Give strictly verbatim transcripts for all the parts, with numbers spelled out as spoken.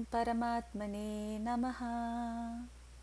Paramatmane Namaha.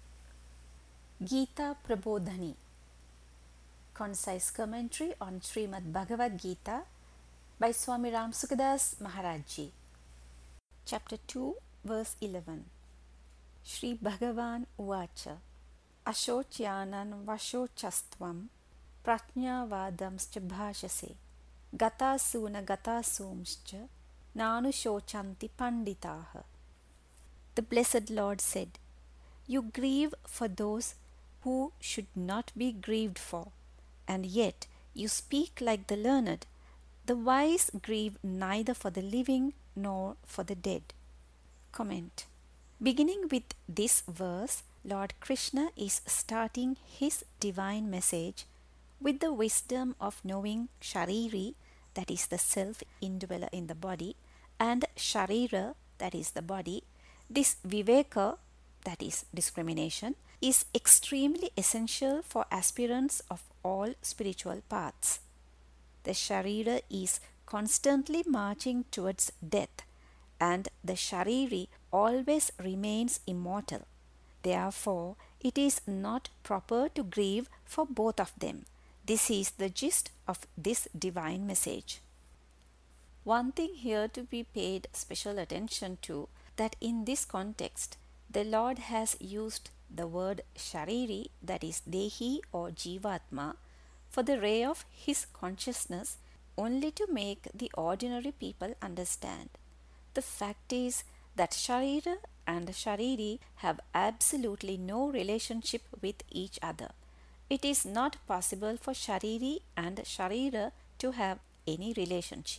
Gita Prabodhani, concise commentary on Srimad Bhagavad Gita by Swami Ramsukadas Maharaj. Chapter two, verse eleven. Shri Bhagavan Uvacha Ashocyanan Vashochastvam Prajnavadamscha bhashase Gatasuna Gatasumscha Nanushocanti Panditaha. The Blessed Lord said, "You grieve for those who should not be grieved for, and yet you speak like the learned. The wise grieve neither for the living nor for the dead." Comment. Beginning with this verse, Lord Krishna is starting his divine message with the wisdom of knowing Shariri, that is the self indweller in the body, and Sharira, that is the body. This Viveka, that is discrimination, is extremely essential for aspirants of all spiritual paths. The Sharira is constantly marching towards death, and the Shariri always remains immortal. Therefore, it is not proper to grieve for both of them. This is the gist of this divine message. One thing here to be paid special attention to, that in this context, the Lord has used the word Shariri, that is Dehi or Jivatma, for the ray of his consciousness only to make the ordinary people understand. The fact is that Sharira and Shariri have absolutely no relationship with each other. It is not possible for Shariri and Sharira to have any relationship.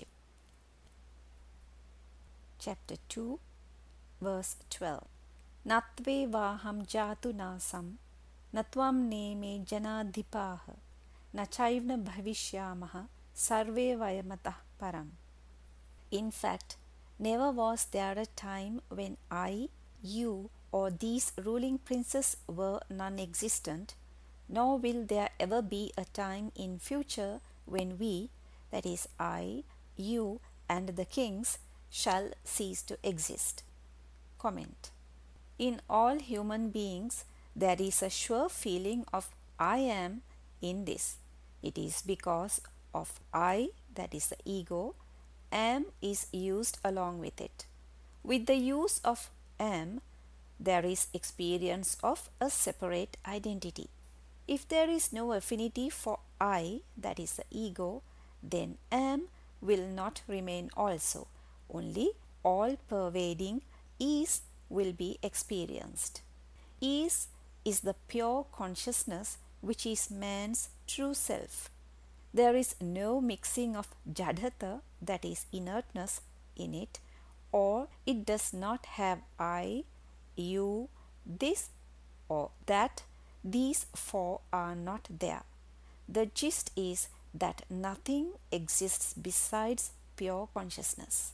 Chapter two, verse twelve. Natve vaham jatu nasam natvam neme janadhipaha nachaivna bhavishyamaha sarve vayamatah param. In fact, never was there a time when I, you, or these ruling princes were non-existent, nor will there ever be a time in future when we, that is I, you, and the kings, shall cease to exist. Comment. In all human beings, there is a sure feeling of I am in this. It is because of I, that is the ego, am is used along with it. With the use of am, there is experience of a separate identity. If there is no affinity for I, that is the ego, then am will not remain also. Only all-pervading is will be experienced. Is is the pure consciousness which is man's true self. There is no mixing of jadhata, that is inertness, in it, or it does not have I, you, this or that. These four are not there. The gist is that nothing exists besides pure consciousness.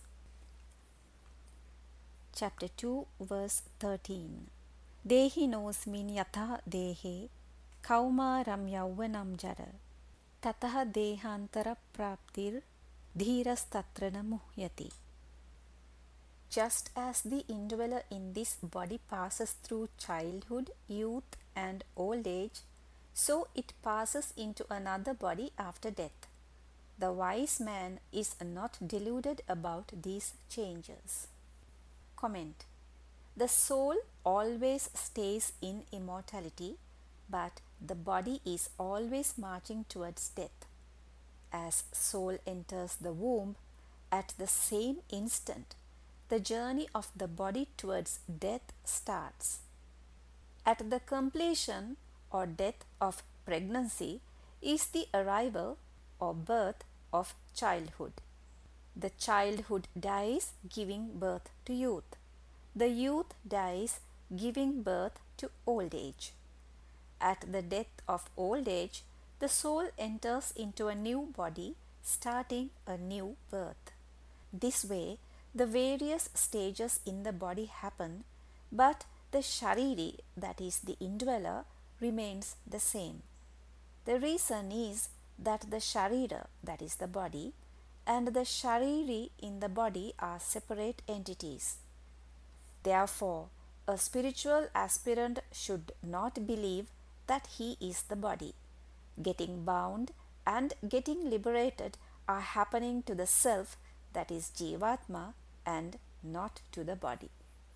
Chapter two, verse thirteen. Dehi nosmin yatha dehe kaumaram yauvanam jara tataha dehantara praptir dhiras tatrana muhyati. Just as the indweller in this body passes through childhood, youth, and old age, so it passes into another body after death. The wise man is not deluded about these changes. Comment. The soul always stays in immortality, but the body is always marching towards death. As soul enters the womb, at the same instant, the journey of the body towards death starts. At the completion or death of pregnancy is the arrival or birth of childhood. The childhood dies, giving birth to youth. The youth dies, giving birth to old age. At the death of old age, the soul enters into a new body, starting a new birth. This way, the various stages in the body happen, but the Shariri, that is the indweller, remains the same. The reason is that the Sharira, that is the body, and the Shariri in the body are separate entities. Therefore, a spiritual aspirant should not believe that he is the body. Getting bound and getting liberated are happening to the self, that is Jivatma, and not to the body.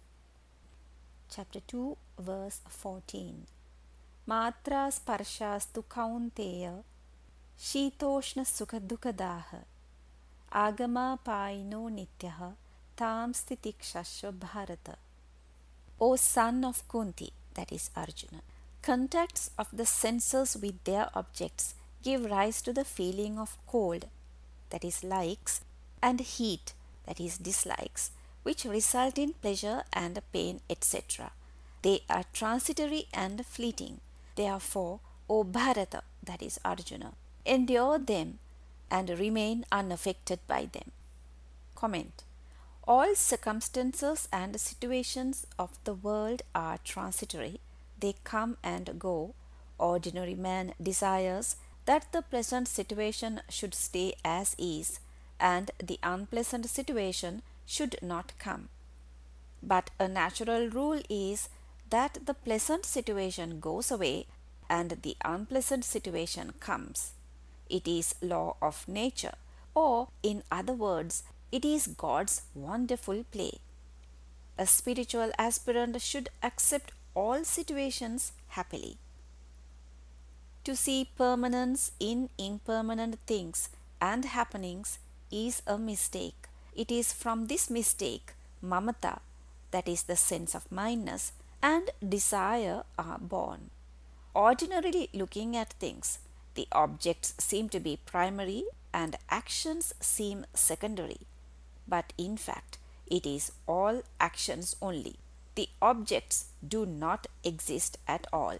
Chapter two, verse fourteen. Matra sparshastu kaunteya shitoshna sukha dukadaha agama paino nityaha tam stitikshashva bharata. O son of Kunti, that is Arjuna, contacts of the senses with their objects give rise to the feeling of cold, that is likes, and heat, that is dislikes, which result in pleasure and pain, et cetera. They are transitory and fleeting. Therefore, O Bharata, that is Arjuna, endure them and remain unaffected by them. Comment. All circumstances and situations of the world are transitory. They come and go. Ordinary man desires that the pleasant situation should stay as is, and the unpleasant situation should not come. But a natural rule is that the pleasant situation goes away and the unpleasant situation comes. It is law of nature, or in other words, it is God's wonderful play. A spiritual aspirant should accept all situations happily. To see permanence in impermanent things and happenings is a mistake. It is from this mistake, mamata, that is the sense of mindness, and desire are born. Ordinarily looking at things, the objects seem to be primary and actions seem secondary. But in fact, it is all actions only. The objects do not exist at all.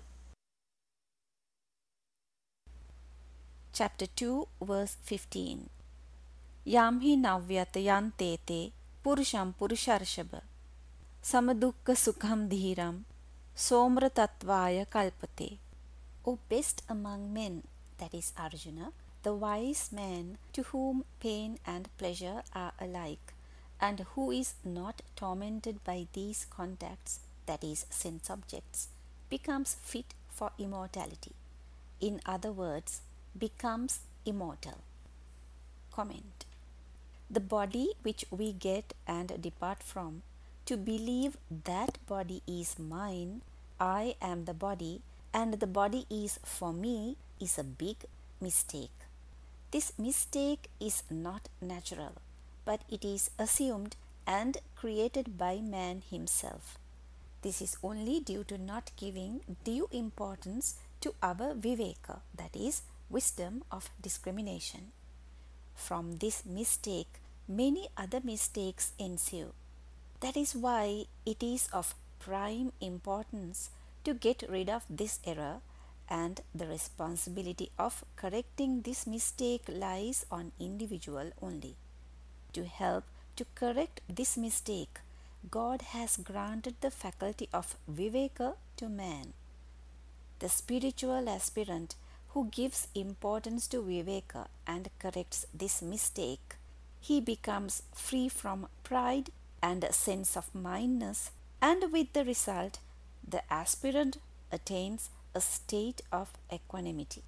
Chapter two, verse fifteen. Yam hi navyata yante te purusham purusharshaba samadukka sukham dhiram somra tattvaya kalpate. O best among men, that is Arjuna, the wise man to whom pain and pleasure are alike, and who is not tormented by these contacts, that is sense objects, becomes fit for immortality. In other words, becomes immortal. Comment. The body which we get and depart from, to believe that body is mine, I am the body, and the body is for me, is a big mistake. This mistake is not natural, but it is assumed and created by man himself. This is only due to not giving due importance to our viveka, that is, wisdom of discrimination. From this mistake, many other mistakes ensue. That is why it is of prime importance to get rid of this error, and the responsibility of correcting this mistake lies on individual only. To help to correct this mistake, God has granted the faculty of viveka to man. The spiritual aspirant who gives importance to viveka and corrects this mistake, he becomes free from pride and a sense of mindness, and with the result, the aspirant attains a state of equanimity.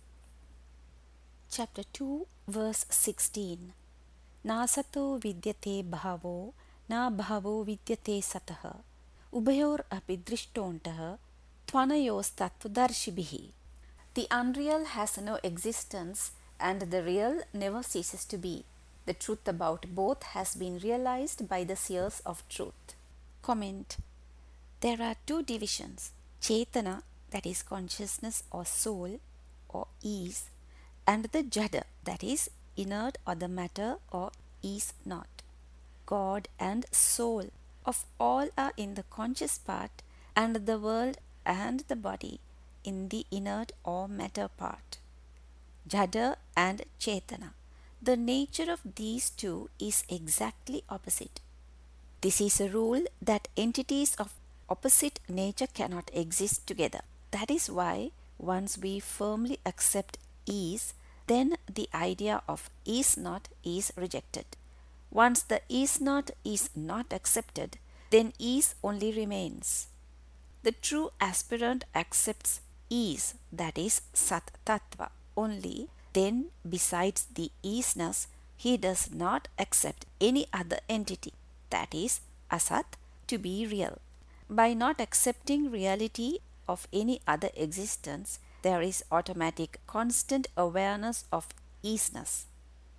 Chapter two, verse sixteen. Nasato vidyate bhavo, na bhavo vidyate satah, ubhayor api drishtontah, tvanayos tattvadarshibhihi. The unreal has no existence and the real never ceases to be. The truth about both has been realized by the seers of truth. Comment. There are two divisions, Chetana, that is consciousness or soul or is, and the Jada, that is inert or the matter or is not. God and soul of all are in the conscious part, and the world and the body in the inert or matter part. Jada and Chetana. The nature of these two is exactly opposite. This is a rule that entities of opposite nature cannot exist together. That is why once we firmly accept is, then the idea of is not is rejected. Once the is not is not accepted, then ease only remains. The true aspirant accepts ease, that is Sat Tattva, only. Then, besides the easeness, he does not accept any other entity, that is Asat, to be real. By not accepting reality of any other existence, there is automatic constant awareness of easeness.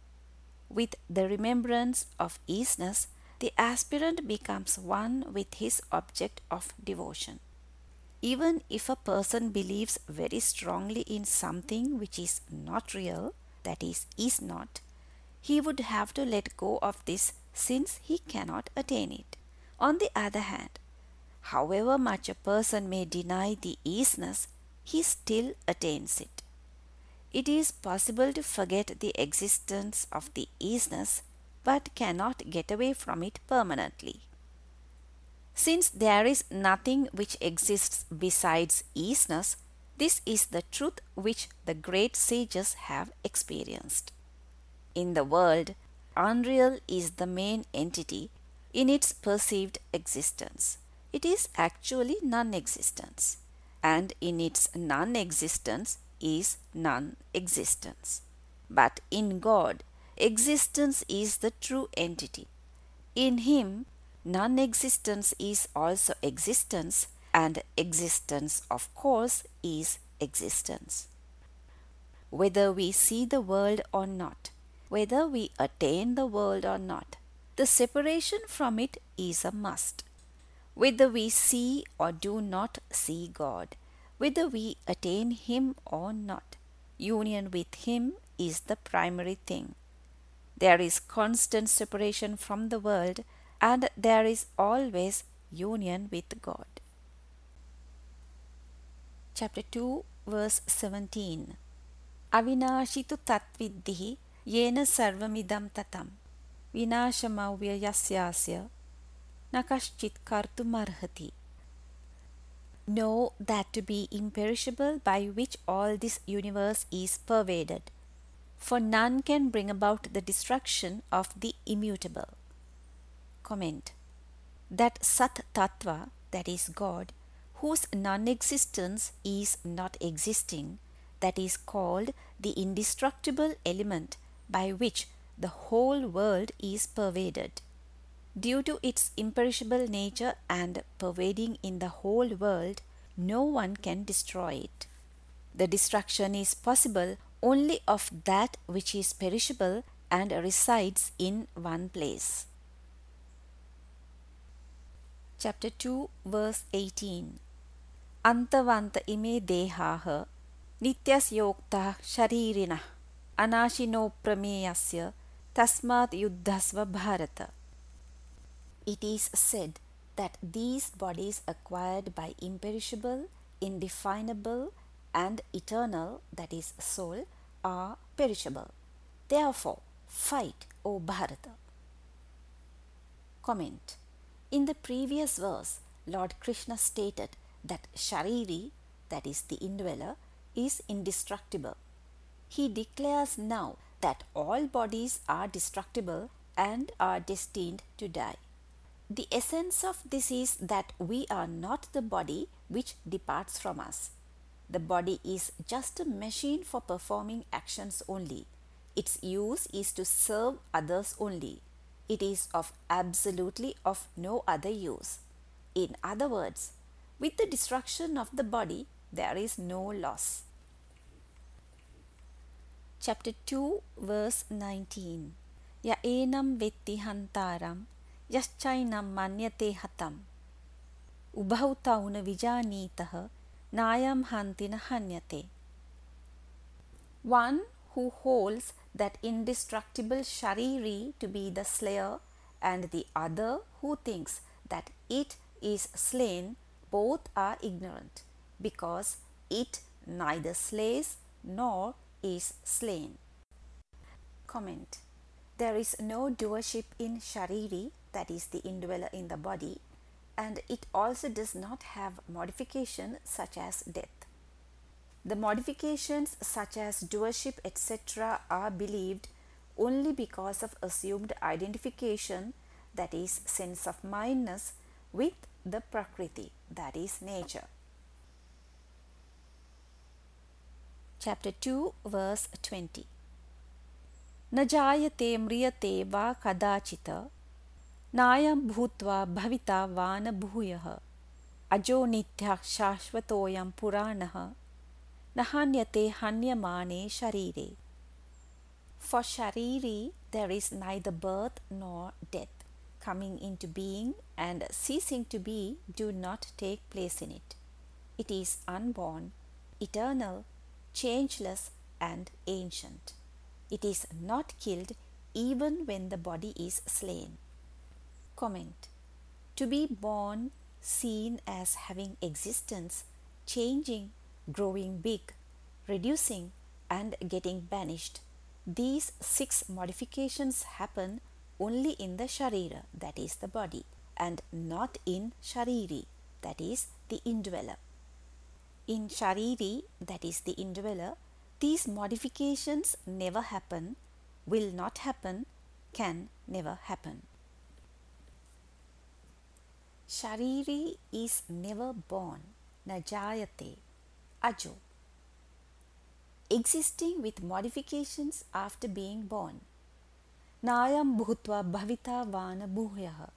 With the remembrance of easeness, the aspirant becomes one with his object of devotion. Even if a person believes very strongly in something which is not real, that is, is not, he would have to let go of this since he cannot attain it. On the other hand, however much a person may deny the easeness, he still attains it. It is possible to forget the existence of the easeness, but cannot get away from it permanently. Since there is nothing which exists besides easeness, this is the truth which the great sages have experienced. In the world, unreal is the main entity in its perceived existence. It is actually non-existence, and in its non-existence is non-existence. But in God, existence is the true entity. In Him, non-existence is also existence, and existence, of course, is existence. Whether we see the world or not, whether we attain the world or not, the separation from it is a must. Whether we see or do not see God, whether we attain Him or not, union with Him is the primary thing. There is constant separation from the world, and there is always union with God. Chapter two, verse seventeen. Avinashitu tatviddihi yena sarvamidam tatam vinashamavya yasyasya nakaschit kartumarhati. Know that to be imperishable by which all this universe is pervaded, for none can bring about the destruction of the immutable. Comment. That Sat Tattva, that is God, whose non-existence is not existing, that is called the indestructible element by which the whole world is pervaded. Due to its imperishable nature and pervading in the whole world, no one can destroy it. The destruction is possible only of that which is perishable and resides in one place. Chapter two, verse eighteen. Antavanta ime dehaha nityasyokta sharirina anashino prameyasya tasmat yuddhasva bharata. It is said that these bodies acquired by imperishable, indefinable, and eternal, that is soul, are perishable. Therefore, fight, O Bharata. Comment. In the previous verse, Lord Krishna stated that Shariri, that is the indweller, is indestructible. He declares now that all bodies are destructible and are destined to die. The essence of this is that we are not the body which departs from us. The body is just a machine for performing actions only. Its use is to serve others only. It is of absolutely of no other use. In other words, with the destruction of the body, there is no loss. Chapter two, verse nineteen. Ya enam vetti hantaram yaschainam manyate hatam ubhau tauna vijanitaha nayam hantina hanyate. One who holds that indestructible Shariri to be the slayer, and the other who thinks that it is slain, both are ignorant, because it neither slays nor is slain. Comment. There is no doership in Shariri, that is the indweller in the body, and it also does not have modification such as death. The modifications such as doership et cetera are believed only because of assumed identification, that is sense of mindness, with the Prakriti, that is nature. Chapter two, verse twenty. न जायते म्रियते वा कदाचित् नायं भूत्वा भविता वा न भूयः अजो नित्यः शाश्वतोऽयं पुराणः न हन्यते हन्यमाने शरीरे. For Shariri there is neither birth nor death. Coming into being and ceasing to be do not take place in it. It is unborn, eternal, changeless and ancient. It is not killed even when the body is slain. Comment. To be born, seen as having existence, changing, growing big, reducing and getting banished. These six modifications happen only in the Sharira, that is the body, and not in Shariri, that is the indweller. In Shariri, that is the indweller, these modifications never happen, will not happen, can never happen. Shariri is never born, na jayate, ajo. Existing with modifications after being born. Nayam bhutva bhavita vana bhuyaha.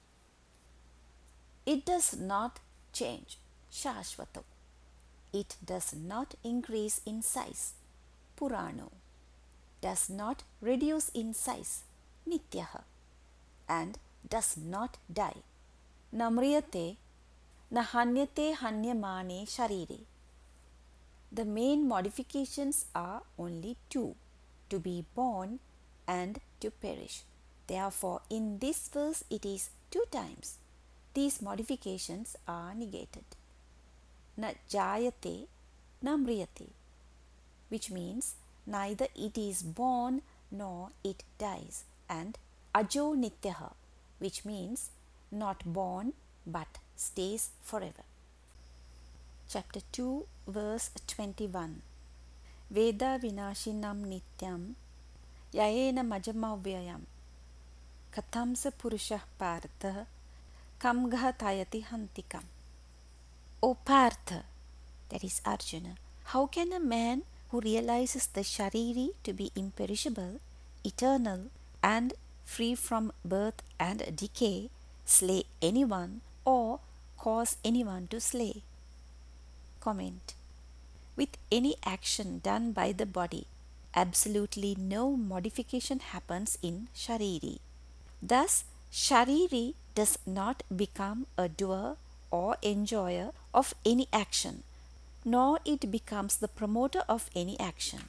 It does not change, shashvato. It does not increase in size, purano. Does not reduce in size, nityaha. And does not die, namriyate, nahanyate hanyamane sharire. The main modifications are only two, to be born and to perish. Therefore, in this verse it is two times. These modifications are negated. Na jayate, na mriyate, which means neither it is born nor it dies, and ajo nityaha, which means not born but stays forever. Chapter two, verse twenty-one. Veda vinashinam nityam yaena majamavyayam katamsa purushah partha kamgha tayati hantikam. O Partha, that is Arjuna, how can a man who realizes the Shariri to be imperishable, eternal and free from birth and decay slay anyone or cause anyone to slay? Comment. With any action done by the body, absolutely no modification happens in Shariri. Thus, Shariri does not become a doer or enjoyer of any action, nor it becomes the promoter of any action.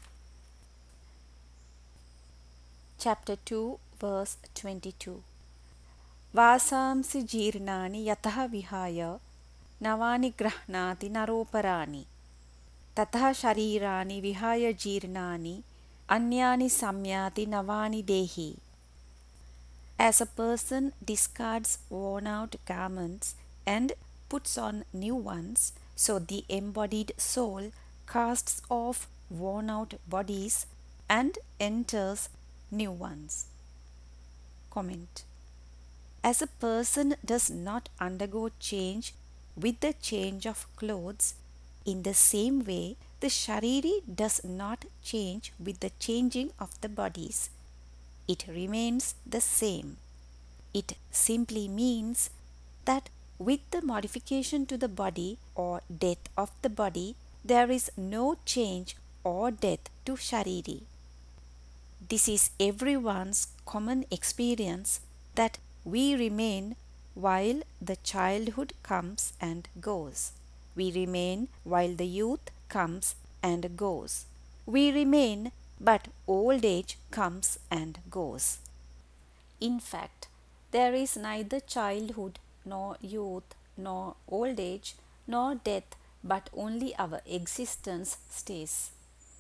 Chapter two, verse twenty-two. Vasamsi jirnani yataha vihaya navani grahnati naroparani tatha sharirani vihaya jirnani anyani samyati navani dehi. As a person discards worn out garments and puts on new ones, so the embodied soul casts off worn out bodies and enters new ones. Comment. As a person does not undergo change with the change of clothes, in the same way the Shariri does not change with the changing of the bodies. It remains the same. It simply means that with the modification to the body or death of the body, there is no change or death to Shariri. This is everyone's common experience, that we remain while the childhood comes and goes. We remain while the youth comes and goes. We remain, but old age comes and goes. In fact, there is neither childhood, nor youth, nor old age, nor death, but only our existence stays.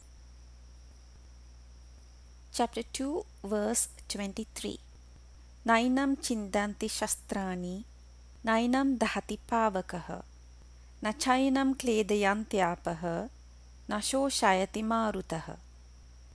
Chapter two, verse twenty-three. Nainam chindanti shastrani, nainam dahati pavakaha, na chainam kledayantyapah, na shoshayati marutaha.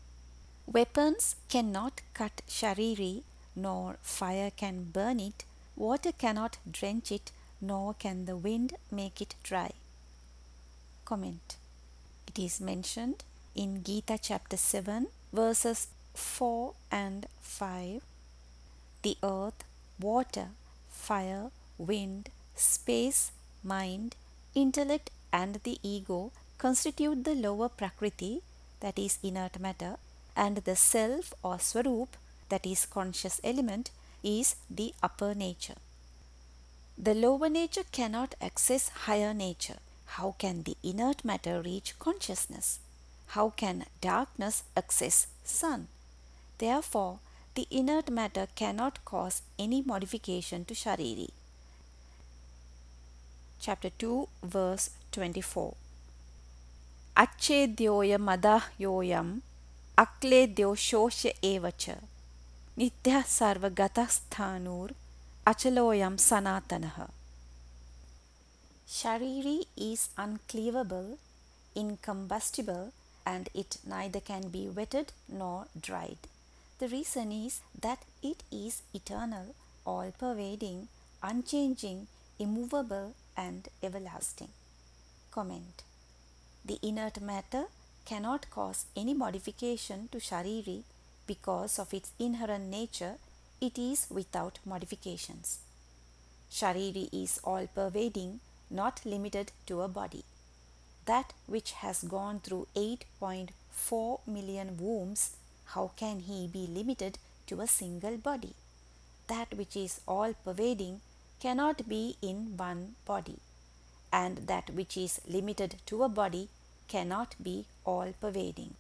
Weapons cannot cut Shariri, nor fire can burn it, Water cannot drench it, nor can the wind make it dry. Comment. It is mentioned in Gita chapter seven, verses four and five. The earth, water, fire, wind, space, mind, intellect, and the ego constitute the lower prakriti, that is inert matter, and the self or swarup, that is conscious element, is the upper nature. The lower nature cannot access higher nature. How can the inert matter reach consciousness? How can darkness access sun? Therefore, the inert matter cannot cause any modification to Shariri. Chapter two, verse twenty-four. Achedyoya madahyoyam akledyo shosya evacha nitya sarvagatasthānur achaloyam sanatanaha. Shariri is uncleavable, incombustible, and it neither can be wetted nor dried. The reason is that it is eternal, all-pervading, unchanging, immovable, and everlasting. Comment. The inert matter cannot cause any modification to Shariri because of its inherent nature. It is without modifications. Shariri is all-pervading, not limited to a body. That which has gone through eight point four million wombs, how can he be limited to a single body? That which is all-pervading cannot be in one body, and that which is limited to a body cannot be all-pervading.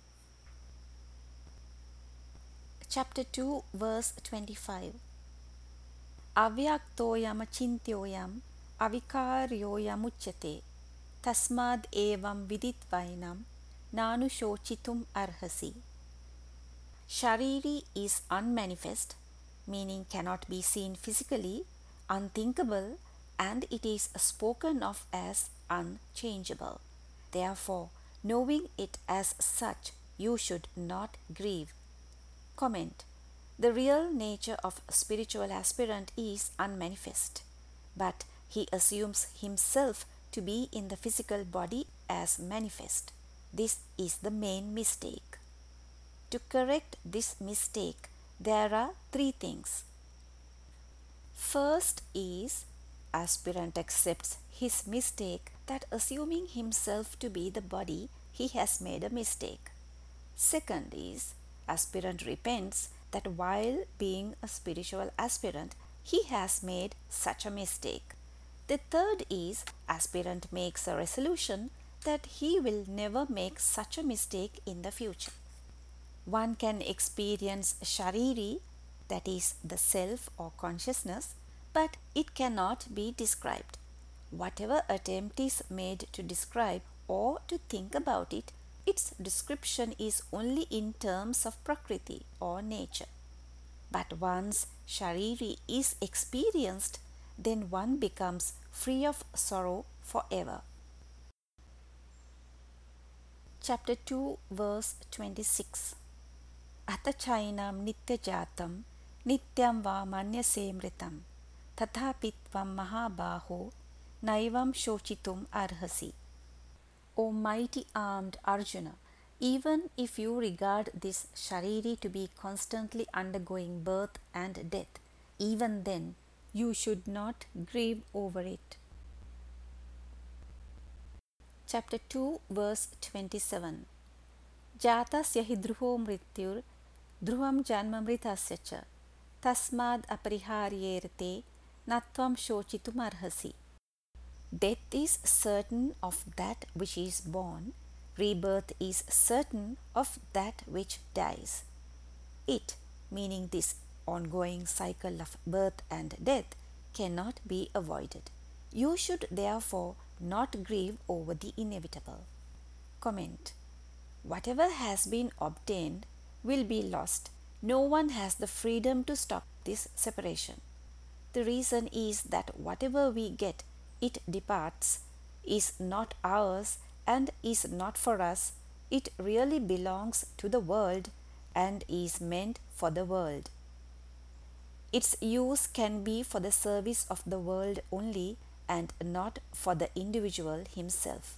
Chapter two, verse twenty-five. Avyaktoyam achintyoyam avikaryoyam uchyate tasmad evam viditvainam nanu shochitum arhasi. Shariri is unmanifest, meaning cannot be seen physically, unthinkable, and it is spoken of as unchangeable. Therefore, knowing it as such, you should not grieve. Comment. The real nature of a spiritual aspirant is unmanifest, but he assumes himself to be in the physical body as manifest. This is the main mistake. To correct this mistake, there are three things. First is, aspirant accepts his mistake that assuming himself to be the body, he has made a mistake. Second is, aspirant repents that while being a spiritual aspirant, he has made such a mistake. The third is, aspirant makes a resolution that he will never make such a mistake in the future. One can experience Shariri, that is the self or consciousness, but it cannot be described. Whatever attempt is made to describe or to think about it, its description is only in terms of Prakriti or nature. But once Shariri is experienced, then one becomes free of sorrow forever. Chapter two, verse twenty-six. Atachainam nityajatam nityam va manyase mritam tathapitvam mahabaho naivam shochitum arhasi. O mighty armed Arjuna, even if you regard this Shariri to be constantly undergoing birth and death, even then you should not grieve over it. Chapter two, verse twenty-seven. Jatasya hi dhruvo mrityur dhruvam janmamritasya cha tasmad apariharyerte natvam shochitum arhasi. Death is certain of that which is born, rebirth is certain of that which dies. It, meaning this ongoing cycle of birth and death, cannot be avoided. You should therefore not grieve over the inevitable. Comment. Whatever has been obtained will be lost. No one has the freedom to stop this separation. The reason is that whatever we get, it departs, is not ours and is not for us. It really belongs to the world and is meant for the world. Its use can be for the service of the world only and not for the individual himself.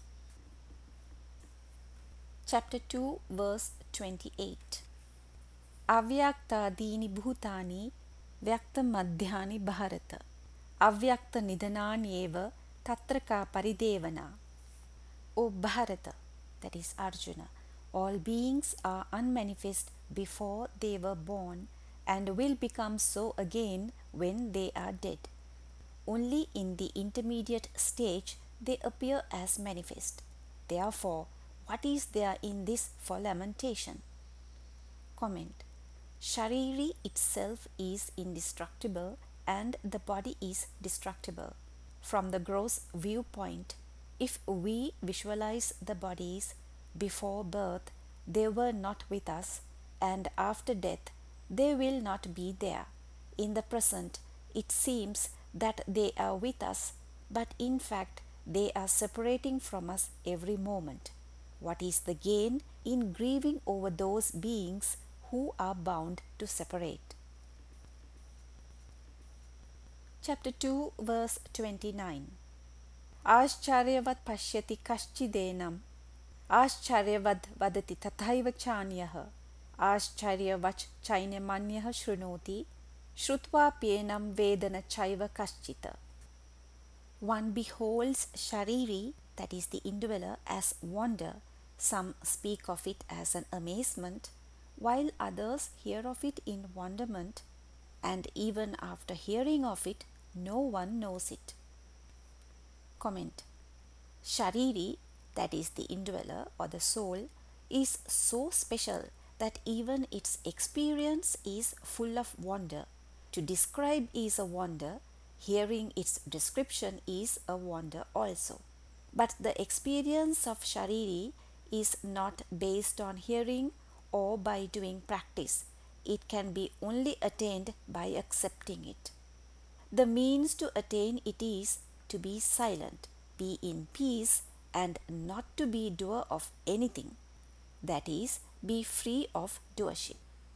Chapter two, verse twenty-eight. Avyaktadini bhutani vyakta madhyani bharata avyakta nidananyeva tatraka paridevana. O Bharata, that is Arjuna, all beings are unmanifest before they were born and will become so again when they are dead. Only in the intermediate stage they appear as manifest. Therefore, what is there in this for lamentation? Comment. Shariri itself is indestructible and the body is destructible. From the gross viewpoint, if we visualize the bodies before birth, they were not with us, and after death, they will not be there. In the present, it seems that they are with us, but in fact, they are separating from us every moment. What is the gain in grieving over those beings who are bound to separate? Chapter two, verse twenty-nine. Ascharyavat pashyati kaschidenam Ascharyavad vadati tathaiva chanyah Ascharyavat chainamanyah shrunoti Shrutva pienam vedana chaiva kaschita. One beholds Shariri, that is the indweller, as wonder. Some speak of it as an amazement, while others hear of it in wonderment, and even after hearing of it, no one knows it. Comment. Shariri, that is the indweller or the soul, is so special that even its experience is full of wonder. To describe is a wonder, hearing its description is a wonder also. But the experience of Shariri is not based on hearing or by doing practice. It can be only attained by accepting it. The means to attain it is to be silent, be in peace, and not to be doer of anything. That is, be free of doership.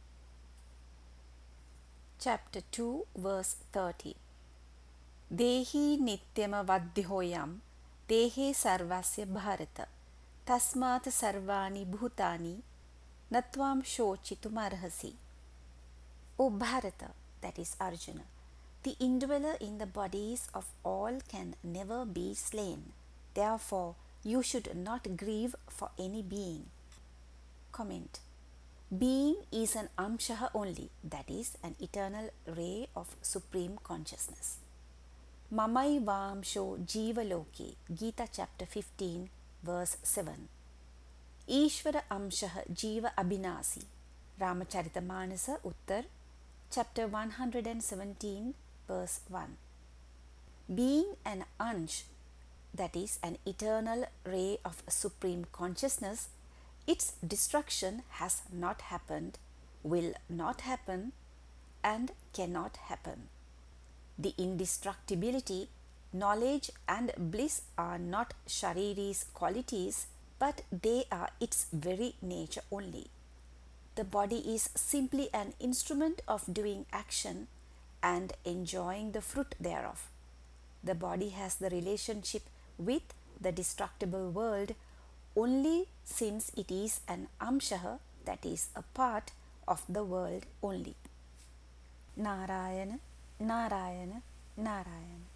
Chapter two, verse thirty. Dehi nityama vadhyoyam dehe sarvasya bharata tasmat sarvani bhutani natvam shochitum arhasi. O Bharata, that is Arjuna, the indweller in the bodies of all can never be slain. Therefore, you should not grieve for any being. Comment. Being is an amshaha only, that is, an eternal ray of supreme consciousness. Mamai Vamsho Jiva Loki, Gita chapter fifteen, verse seven. Ishvara Amshaha Jiva Abhinasi, Ramacharita Manasa Uttar, chapter one hundred seventeen, verse one. Being an ansh, that is, an eternal ray of supreme consciousness, its destruction has not happened, will not happen, and cannot happen. The indestructibility, knowledge, and bliss are not Shariri's qualities, but they are its very nature only. The body is simply an instrument of doing action and enjoying the fruit thereof. The body has the relationship with the destructible world only since it is an amshaha, that is, a part of the world only. Narayana, Narayana, Narayana.